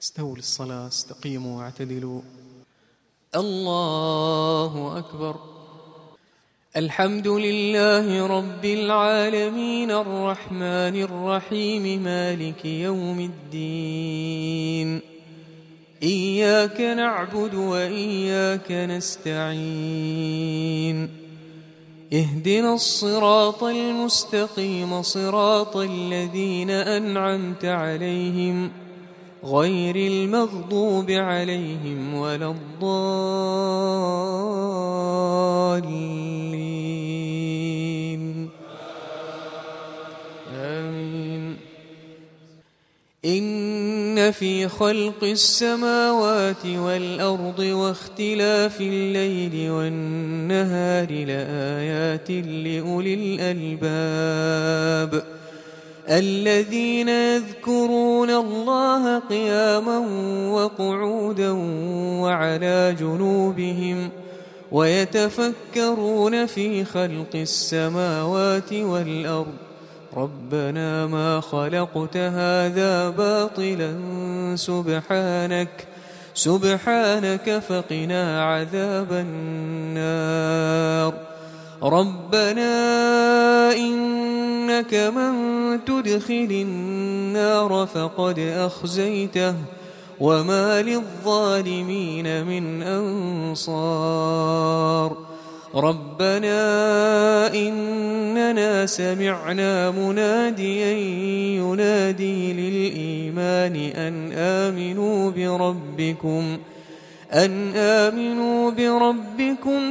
استووا للصلاة، استقيموا واعتدلوا. الله أكبر. الحمد لله رب العالمين الرحمن الرحيم مالك يوم الدين. إياك نعبد وإياك نستعين. اهدنا الصراط المستقيم صراط الذين أنعمت عليهم غير المغضوب عليهم ولا الضالين. آمين. إن في خلق السماوات والأرض واختلاف الليل والنهار لآيات لأولي الألباب الذين يذكرون الله قياما وقعودا وعلى جنوبهم ويتفكرون في خلق السماوات والأرض ربنا ما خلقت هذا باطلا سبحانك فقنا عذاب النار. ربنا إنك من تدخل النار فقد أخزيته وما للظالمين من أنصار. ربنا إننا سمعنا مناديا ينادي للإيمان أن آمنوا بربكم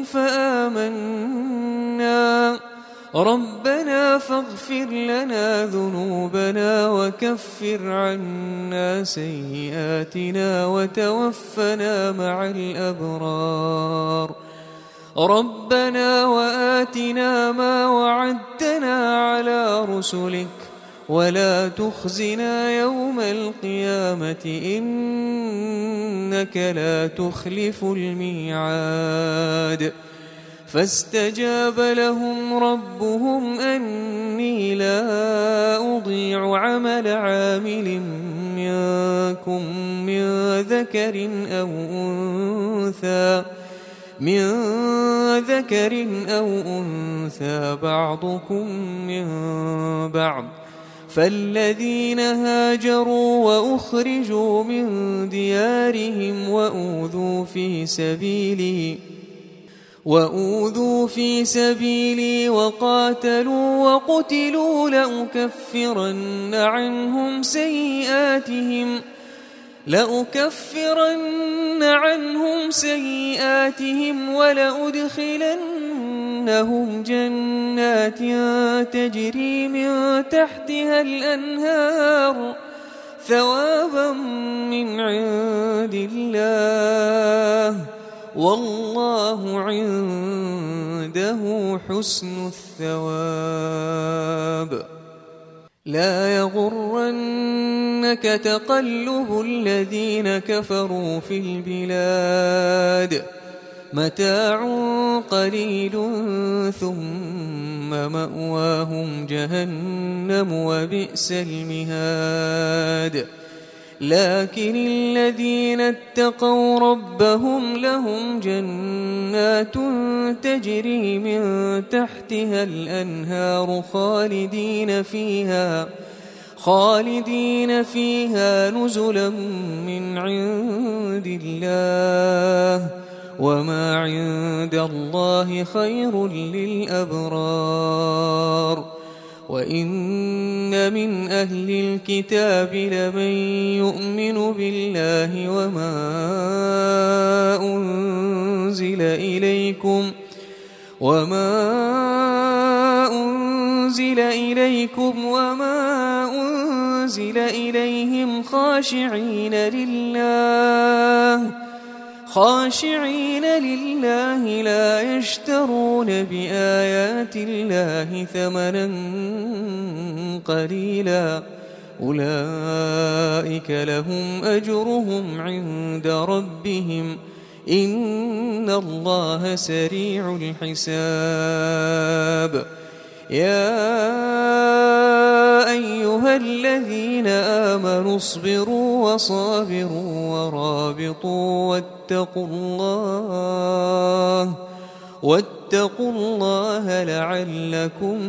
فآمنا. ربنا فاغفر لنا ذنوبنا وكفر عنا سيئاتنا وتوفنا مع الأبرار. ربنا وآتنا ما وعدتنا على رسلك ولا تخزنا يوم القيامة إنك لا تخلف الميعاد. فاستجاب لهم ربهم أني لا أضيع عمل عامل منكم من ذكر أو أنثى بعضكم من بعض. فالذين هاجروا وأخرجوا من ديارهم وأوذوا في سبيلي وقاتلوا وقتلوا لأكفرن عنهم سيئاتهم ولأدخلنهم جنات تجري من تحتها الأنهار ثوابا من عند الله والله عنده حسن الثواب. لا يغرنك تقلب الذين كفروا في البلاد متاع قليل ثم مأواهم جهنم وبئس المهاد. لكن الذين اتقوا ربهم لهم جنات تجري من تحتها الأنهار خالدين فيها نزلا من عند الله وما عند الله خير للأبرار. وإن من أهل الكتاب لمن يؤمن بالله وما أنزل إليكم وما أنزل إليهم خاشعين لله لا يشترون بآيات الله ثمنا قليلا أولئك لهم أجرهم عند ربهم إن الله سريع الحساب. يا أيها الذين آمنوا اصبروا وصابروا ورابطوا واتقوا الله لعلكم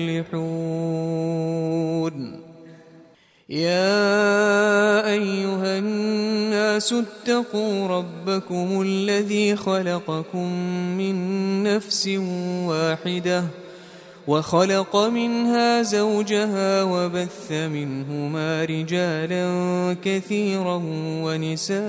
تفلحون. يا أيها الناس اتقوا ربكم الذي خلقكم من نفس واحدة وخلق منها زوجها وبث منهما رجالا كثيرا ونساء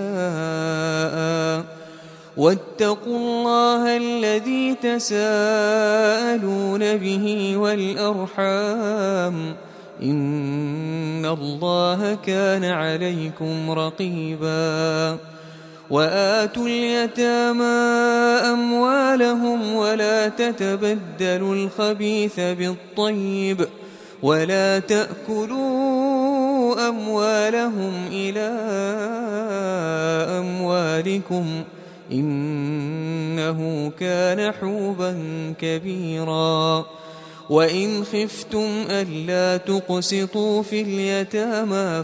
واتقوا الله الذي تساءلون به والأرحام إن الله كان عليكم رقيبا. وآتوا اليتامى أموالهم ولا تتبدلوا الخبيث بالطيب ولا تأكلوا أموالهم إلى أموالكم إنه كان حوبا كبيرا. وإن خفتم ألا تقسطوا في اليتامى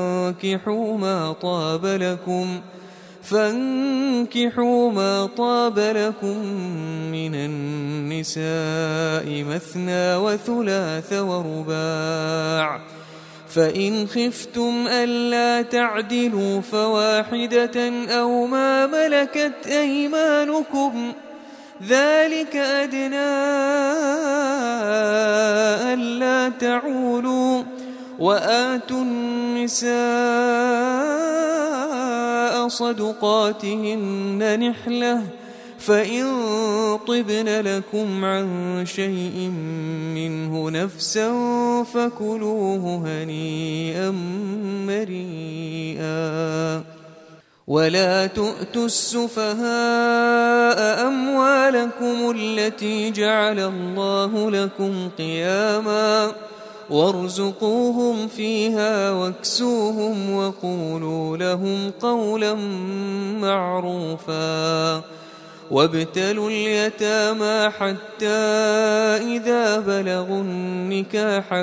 فانكحوا ما طاب لكم من النساء مثنى وثلاث ورباع، فإن خفتم ألا تعدلوا فواحدة أو ما ملكت أيمانكم ذلك أدنى ألا تعولوا. وآتوا النساء صدقاتهن نحلة فإن طبن لكم عن شيء منه نفسا فكلوه هنيئا مريئا. ولا تؤتوا السفهاء أموالكم التي جعل الله لكم قياما وارزقوهم فيها واكسوهم وقولوا لهم قولا معروفا. وابتلوا اليتامى حتى إذا بلغوا النكاح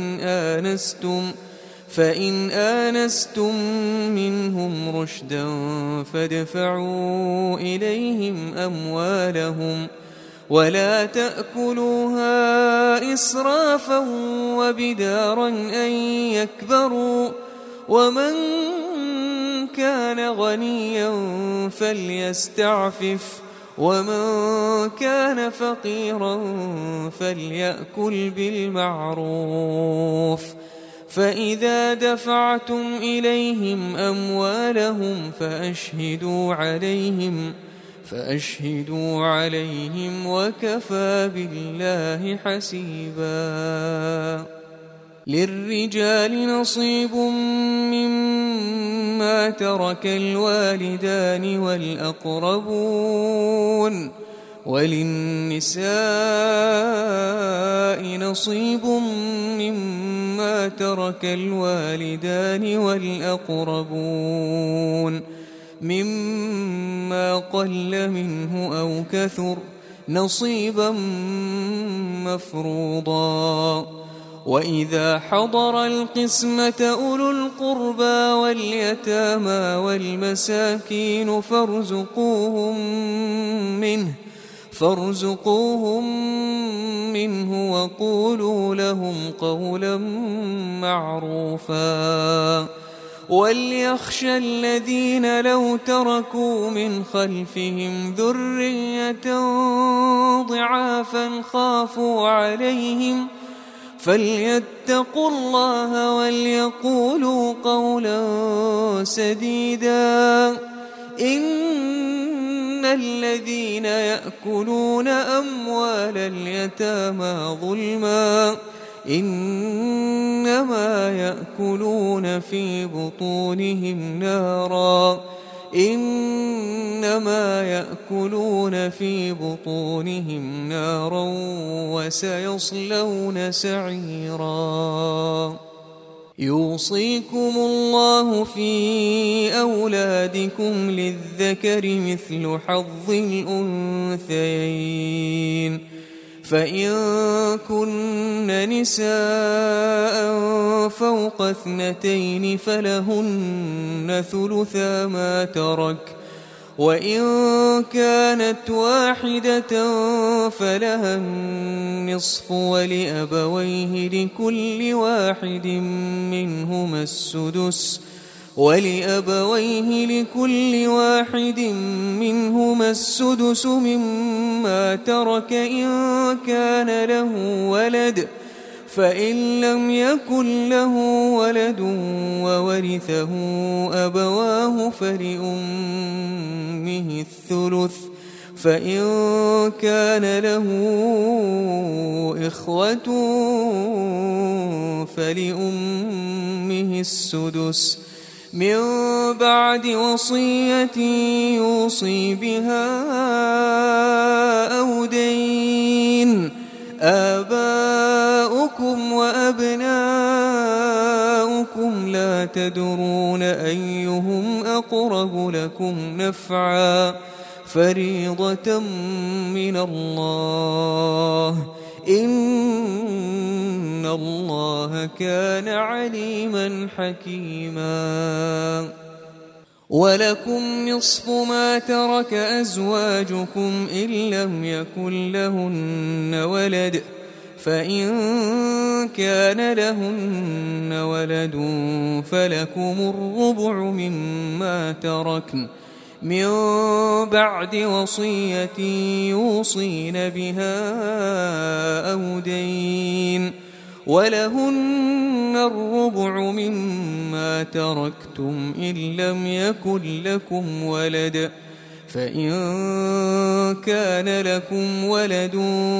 فإن آنستم منهم رشدا فادفعوا إليهم أموالهم ولا تأكلوها إسرافا وبدارا أن يكبروا. ومن كان غنيا فليستعفف ومن كان فقيرا فليأكل بالمعروف. فإذا دفعتم إليهم أموالهم فأشهدوا عليهم وكفى بالله حسيبا. للرجال نصيب مما ترك الوالدان والأقربون وللنساء نصيب مما ترك الوالدان والأقربون مما قل منه أو كثر نصيبا مفروضا. وإذا حضر القسمة أولو القربى واليتامى والمساكين فارزقوهم منه وقولوا لهم قولا معروفا. وليخشى الذين لو تركوا من خلفهم ذرية ضعافا خافوا عليهم فليتقوا الله وليقولوا قولا سديدا. إن الذين يأكلون أموال اليتامى ظلما إنما يأكلون في بطونهم نارا وسيصلون سعيرا. يوصيكم الله في أولادكم للذكر مثل حظ الأنثيين فإن كن نساء فوق 2 فلهن ثلثا ما ترك، وإن كانت واحدة فلها النصف، ولأبويه لكل واحد منهما السدس مما ترك إن كان له ولد، فإن لم يكن له ولد وورثه أبواه فلأمه الثلث، فإن كان له إخوة فلأمه السدس من بعد وصية يوصي بها أو دين. آباؤكم وأبناؤكم لا تدرون أيهم أقرب لكم نفعا، فريضة من الله، إن الله كان عليما حكيما. ولكم نصف ما ترك أزواجكم إن لم يكن لهن ولد، فإن كان لهن ولد فلكم الربع مما تركن من بعد وصية يوصين بها أو دين، ولهن الربع مما تركتم إن لم يكن لكم ولد، فإن كان لكم ولد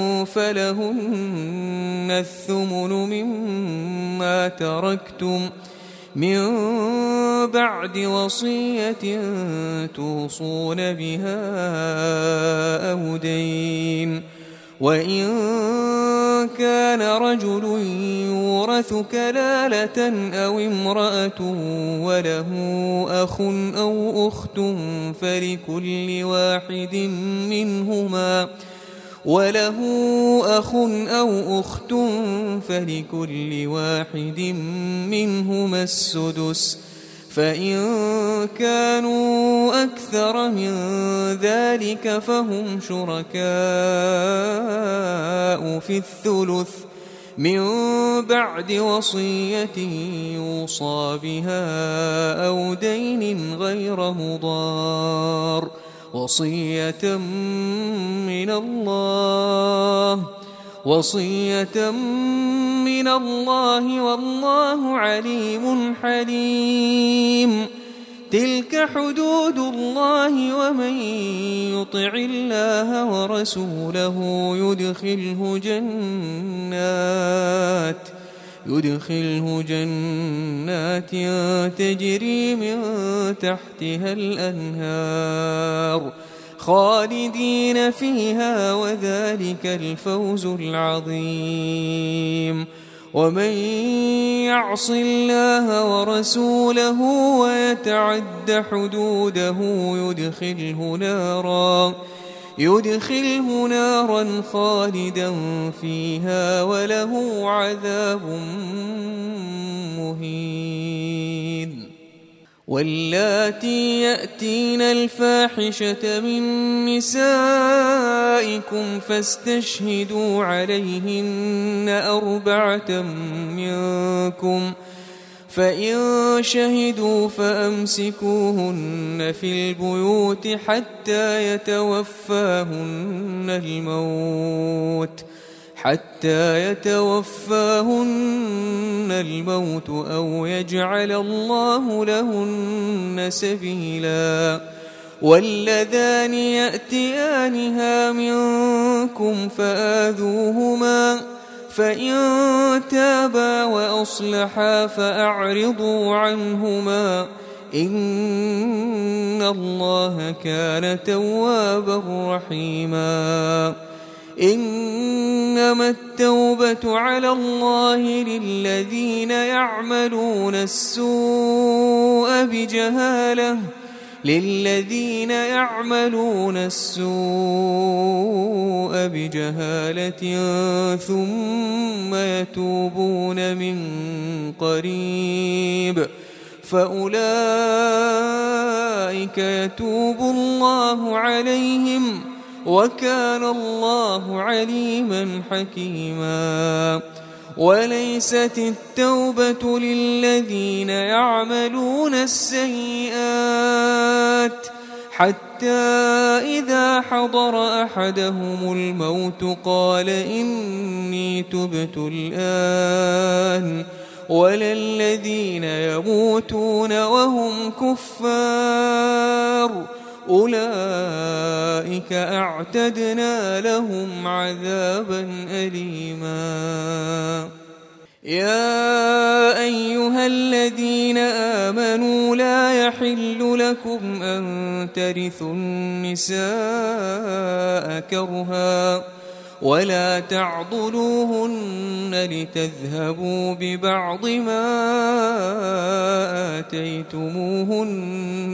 فلهن الثمن مما تركتم من بعد وصية توصون بها أو دين. وإن كان رجل يورث كلالة أو امرأة وله أخ أو أخت فلكل واحد منهما السدس، فإن كانوا أكثر من ذلك فهم شركاء في الثلث من بعد وصية يوصى بها أو دين غير مضار، وصية من الله والله عليم حليم. تلك حدود الله، ومن يطع الله ورسوله يدخله جنات تجري من تحتها الأنهار خالدين فيها، وذلك الفوز العظيم. ومن يعص الله ورسوله ويتعد حدوده يدخله نارا خالدا فيها وله عذاب مهين. واللاتي يأتين الفاحشة من نسائكم فاستشهدوا عليهن 4 منكم، فإن شهدوا فأمسكوهن في البيوت حتى يتوفاهن الموت أو يجعل الله لهن سبيلا. واللذان يأتيانها منكم فآذوهما، فإن تابا وأصلحا فأعرضوا عنهما، إن الله كان توابا رحيما. إنما التوبة على الله للذين يعملون السوء بجهالة للذين يعملون السوء بجهالة ثم يتوبون من قريب فأولئك يتوب الله عليهم وكان الله عليما حكيما. وليست التوبة للذين يعملون السيئات حتى إذا حضر أحدهم الموت قال إني تبت الآن ولا الذين يموتون وهم كفار أولئك أعتدنا لهم عذابا أليما. يا أيها الذين آمنوا لا يحل لكم أن ترثوا النساء كرها ولا تعضلوهن لتذهبوا ببعض ما آتيتموهن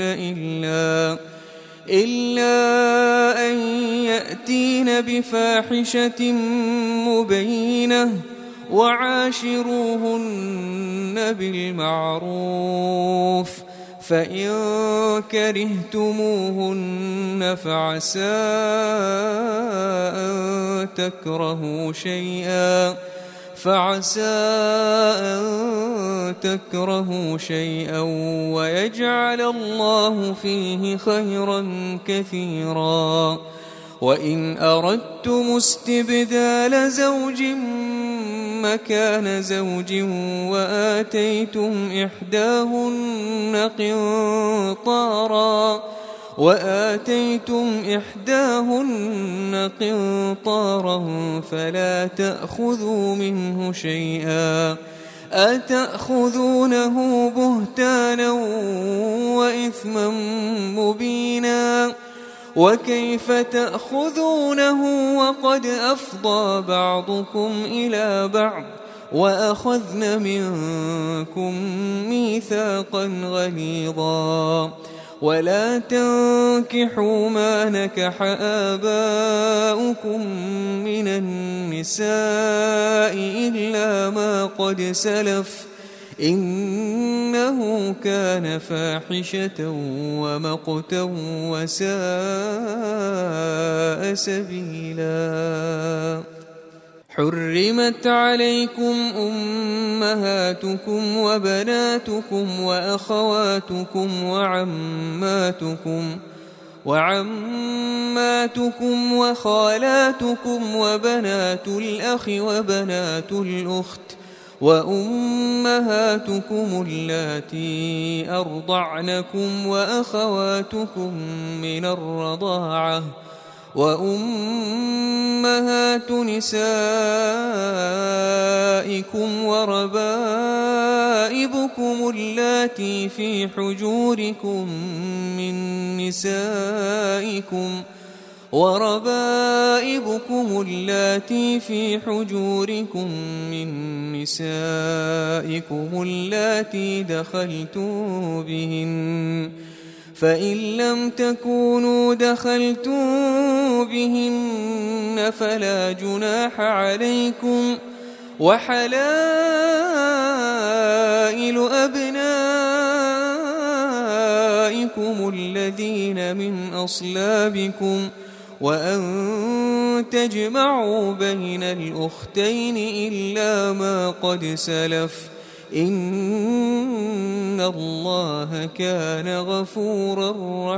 إلا أن يأتين بفاحشة مبينة وعاشروهن بالمعروف فإن كرهتموهن فعسى أن تكرهوا شيئا ويجعل الله فيه خيرا كثيرا. وإن أردتم استبدال زوج مكان زوج وآتيتم إحداهن قنطارا فلا تأخذوا منه شيئا أتأخذونه بهتانا وإثما مبينا. وكيف تأخذونه وقد أفضى بعضكم إلى بعض وأخذن منكم ميثاقا غليظا. ولا تنكحوا ما نكح آباؤكم من النساء إلا ما قد سلف إنه كان فاحشة ومقتا وساء سبيلا. حرمت عليكم أمهاتكم وبناتكم وأخواتكم وعماتكم وخالاتكم وبنات الأخ وبنات الأخت وأمهاتكم اللاتي أرضعنكم وأخواتكم من الرضاعة وأمهات نسائكم وربائبكم اللاتي في حجوركم من نسائكم اللاتي دخلتم بهن فإن لم تكونوا دخلتم بهن فلا جناح عليكم. وحلائل أبنائكم الذين من أصلابكم وأن تجمعوا بين الأختين إلا ما قد سلف إن الله كان غفورا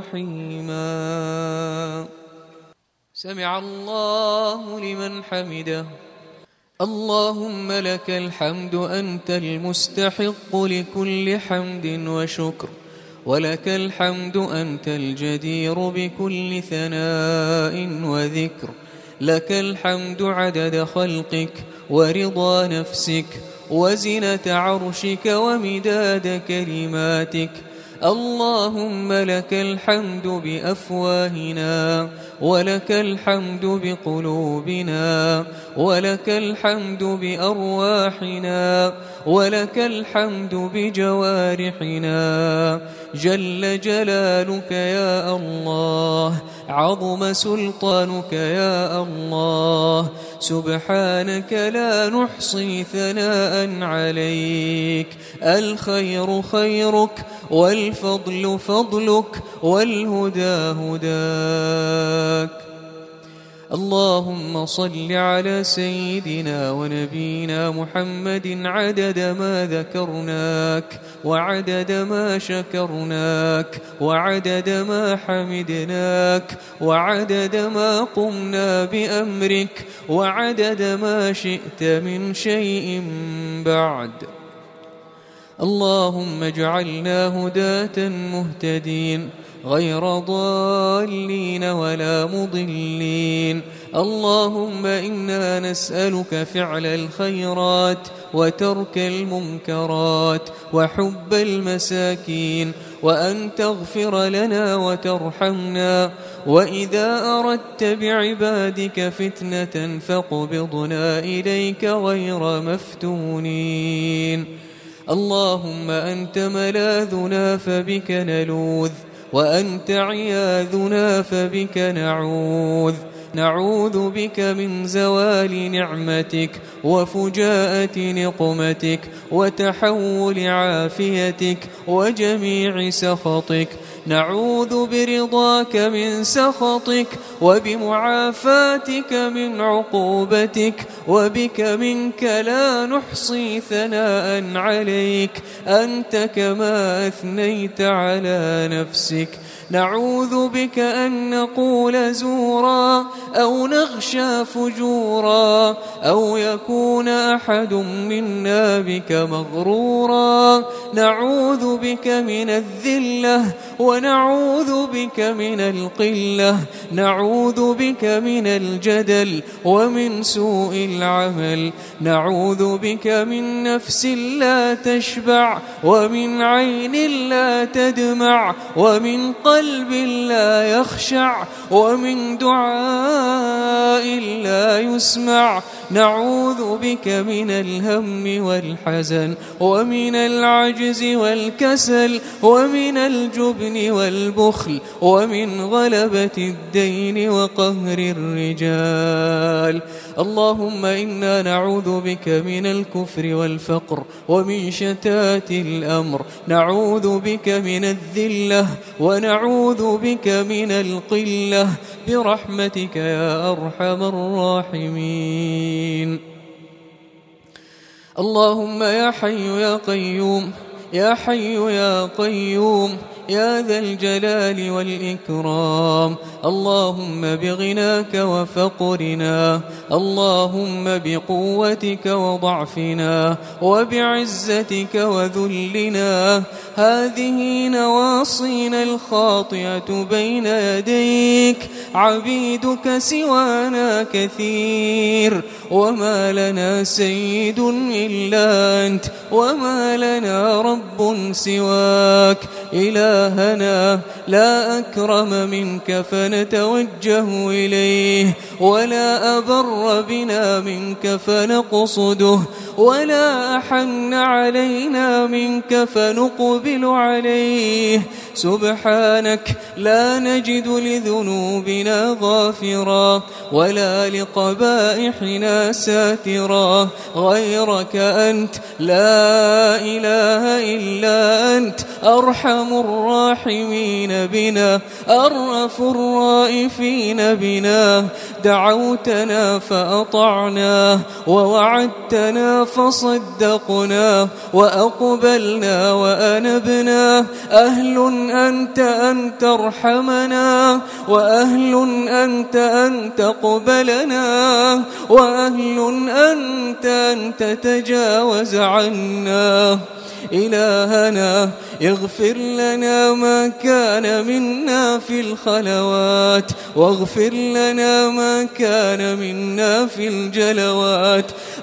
رحيما. سمع الله لمن حمده. اللهم لك الحمد أنت المستحق لكل حمد وشكر ولك الحمد أنت الجدير بكل ثناء وذكر. لك الحمد عدد خلقك ورضا نفسك وزنة عرشك ومداد كلماتك. اللهم لك الحمد بأفواهنا ولك الحمد بقلوبنا ولك الحمد بأرواحنا ولك الحمد بجوارحنا. جل جلالك يا الله، عظم سلطانك يا الله، سبحانك لا نحصي ثناء عليك. الخير خيرك، والفضل فضلك، والهدى هداك. اللهم صل على سيدنا ونبينا محمد عدد ما ذكرناك، وعدد ما شكرناك، وعدد ما حمدناك، وعدد ما قمنا بأمرك، وعدد ما شئت من شيء بعد. اللهم اجعلنا هداة مهتدين، غير ضالين ولا مضلين. اللهم إنا نسألك فعل الخيرات، وترك المنكرات، وحب المساكين، وأن تغفر لنا وترحمنا. وإذا أردت بعبادك فتنة فاقبضنا إليك غير مفتونين. اللهم أنت ملاذنا فبك نلوذ، وأنت عياذنا فبك نعوذ بك من زوال نعمتك، وفجاءة نقمتك، وتحول عافيتك، وجميع سخطك. نعوذ برضاك من سخطك، وبمعافاتك من عقوبتك، وبك منك لا نحصي ثناء عليك، أنت كما أثنيت على نفسك. نعوذ بك أن نقول زورا، أو نغشى فجورا، أو يكون أحد منا بك مغرورا. نعوذ بك من الذلة، ونعوذ بك من القلة. نعوذ بك من الجدل، ومن سوء العمل. نعوذ بك من نفس لا تشبع، ومن عين لا تدمع، ومن قلب لا يخشع، ومن دعاء لا يسمع. نعوذ بك من الهم والحزن، ومن العجز والكسل، ومن الجبن والبخل، ومن غلبة الدين وقهر الرجال. اللهم إنا نعوذ بك من الكفر والفقر، ومن شتات الأمر. نعوذ بك من الذلة، ونعوذ بك من القلة، برحمتك يا أرحم الراحمين. اللهم يا حي يا قيوم، يا حي يا قيوم، يا ذا الجلال والإكرام. اللهم بغناك وفقرنا، اللهم بقوتك وضعفنا، وبعزتك وذلنا. هذه نواصينا الخاطئة بين يديك، عبيدك سوانا كثير، وما لنا سيد إلا أنت، وما لنا رب سواك. إلهنا لا أكرم منك فنتوجه إليه، ولا أبر بنا منك فنقصده، ولا أحن علينا منك فنقبل عليه. سبحانك لا نجد لذنوبنا غافرا، ولا لقبائحنا ساترا غيرك أنت. لا إله إلا أنت، أرحم الراحمين بنا، أرأف الرائفين بنا. دعوتنا فأطعنا، ووعدتنا فصدقنا، وأقبلنا وأنبنا. أهل أنت أن ترحمنا، وأهل أنت أن تقبلنا، وأهل أنت أن تتجاوز عنا. إلهنا اغفر لنا ما كان منا في الخلوات، واغفر لنا ما كان منا في الجلوات.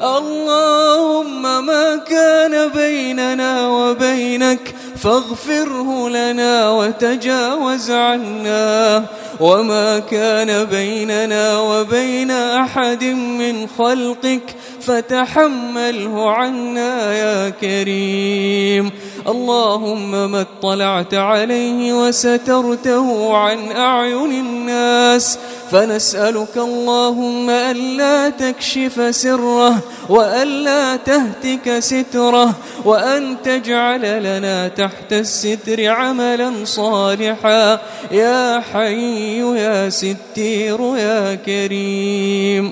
اللهم ما كان بيننا وبينك فاغفره لنا وتجاوز عنا، وما كان بيننا وبين أحد من خلقك فتحمله عنا يا كريم. اللهم ما اطلعت عليه وسترته عن أعين الناس، فنسألك اللهم ألا تكشف سره وألا تهتك ستره، وأن تجعل لنا تحت الستر عملا صالحا يا حي يا ستير يا كريم.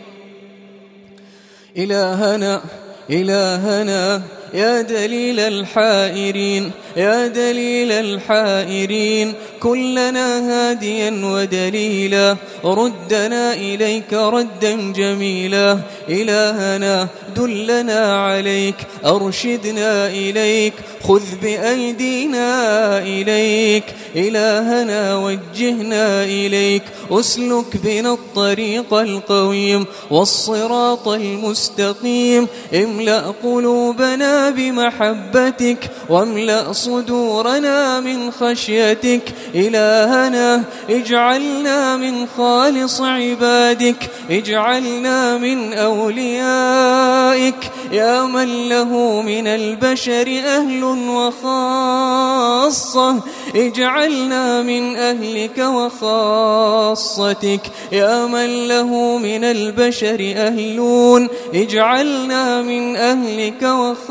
إلهنا يا دليل الحائرين، يا دليل الحائرين، كلنا هاديا ودليلا، ردنا إليك ردا جميلا. إلهنا دلنا عليك، أرشدنا إليك، خذ بأيدينا إليك. إلهنا وجهنا إليك، أسلك بنا الطريق القويم والصراط المستقيم. املأ قلوبنا بمحبتك واملأ صدورنا من خشيتك. إلهنا اجعلنا من خالص عبادك، اجعلنا من أوليائك، يا من له من البشر أهل وخاصة، اجعلنا من أهلك وخاصتك، يا من له من البشر أهلون، اجعلنا من أهلك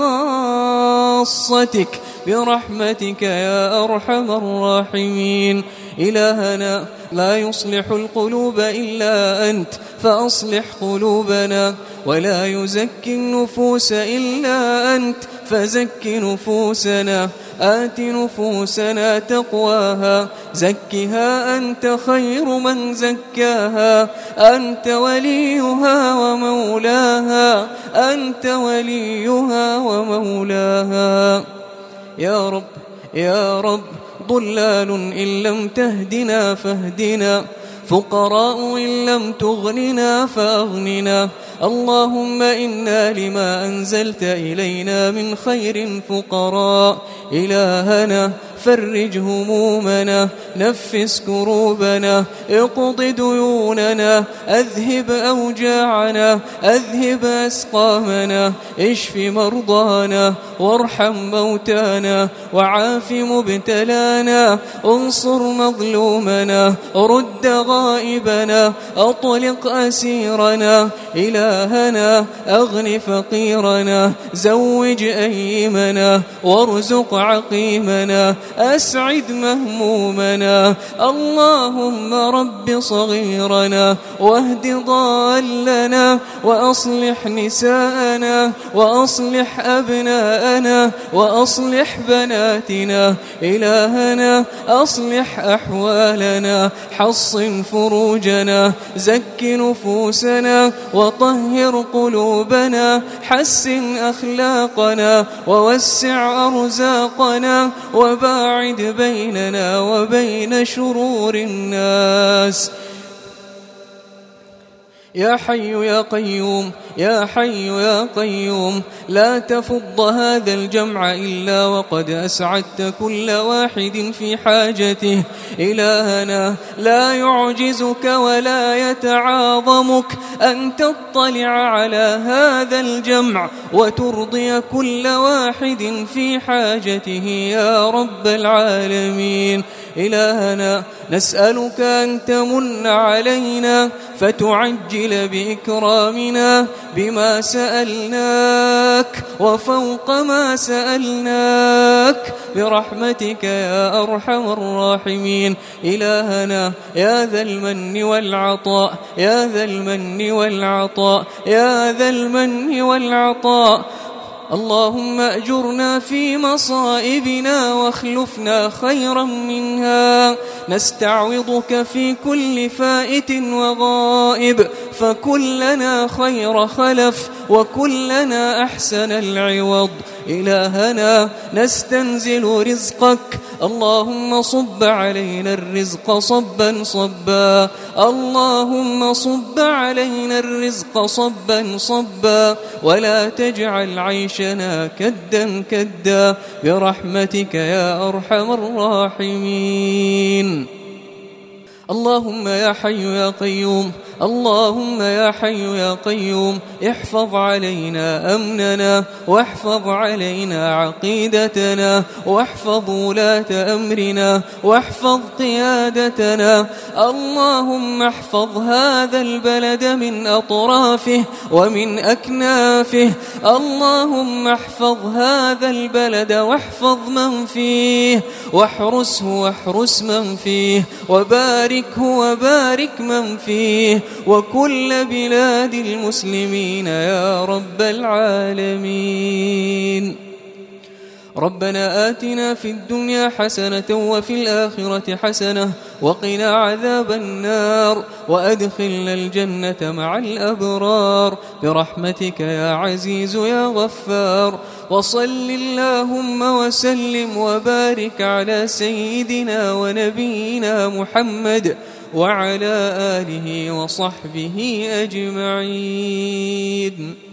وخاصتك برحمتك يا أرحم الراحمين. إلهنا لا يصلح القلوب إلا أنت، فأصلح قلوبنا، ولا يزكي النفوس إلا أنت، فزك نفوسنا. آت نفوسنا تقواها، زكها أنت خير من زكاها، أنت وليها ومولاها، أنت وليها ومولاها. يا رب يا رب، ضلال إن لم تهدنا فاهدنا، فقراء إن لم تغننا فأغننا. اللهم إنا لما أنزلت إلينا من خير فقراء. إلهنا فرج همومنا، نفس كروبنا، اقض ديوننا، أذهب أوجاعنا، أذهب أسقامنا، اشف مرضانا، وارحم موتانا، وعاف مبتلانا، انصر مظلومنا، رد غائبنا، أطلق أسيرنا. إلهنا أغن فقيرنا، زوج أيمنا، وارزق عقيمنا، أسعد مهمومنا. اللهم رب صغيرنا، واهد ضالنا، وأصلح نساءنا، وأصلح أبناءنا، وأصلح بناتنا. إلهنا أصلح أحوالنا، حصن فروجنا، زك نفوسنا، وطهر قلوبنا، حسن أخلاقنا، ووسع أرزاقنا، وباعد بيننا وبين شرور الناس. يا حي يا قيوم، يا حي يا قيوم، لا تفض هذا الجمع إلا وقد أسعدت كل واحد في حاجته. إلهنا لا يعجزك ولا يتعاظمك أن تطلع على هذا الجمع وترضي كل واحد في حاجته يا رب العالمين. إلهنا نسألك أن تمن علينا فتعجل بإكرامنا بما سألناك وفوق ما سألناك برحمتك يا أرحم الراحمين. إلهنا يا ذا المن والعطاء، يا ذا المن والعطاء، يا ذا المن والعطاء، اللهم أجرنا في مصائبنا واخلفنا خيرا منها. نستعوضك في كل فائت وغائب، فكلنا خير خلف وكلنا أحسن العوض. إلهنا نستنزل رزقك، اللهم صب علينا الرزق صبا صبا، اللهم صب علينا الرزق صبا صبا، ولا تجعل عيشنا كدا كدا برحمتك يا أرحم الراحمين. اللهم يا حي يا قيوم اللهم يا حي يا قيوم احفظ علينا أمننا واحفظ علينا عقيدتنا واحفظ ولاة أمرنا واحفظ قيادتنا. اللهم احفظ هذا البلد من أطرافه ومن أكنافه. اللهم احفظ هذا البلد واحفظ من فيه واحرسه واحرس من فيه وباركه وبارك من فيه وكل بلاد المسلمين يا رب العالمين. ربنا آتنا في الدنيا حسنة وفي الآخرة حسنة وقنا عذاب النار وأدخلنا الجنة مع الأبرار برحمتك يا عزيز يا غفار. وصل اللهم وسلم وبارك على سيدنا ونبينا محمد وعلى آله وصحبه أجمعين.